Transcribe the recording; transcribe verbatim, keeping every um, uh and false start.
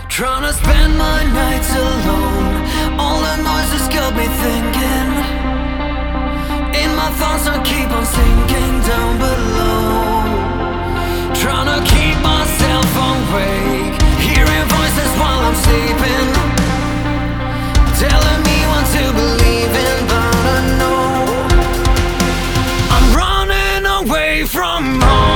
Trying to spend my nights alone. All the noises got me thinking. In my thoughts I keep on sinking down below. Trying to keep myself awake, hearing voices while I'm sleeping, telling me what to believe in, but I know I'm running away from home.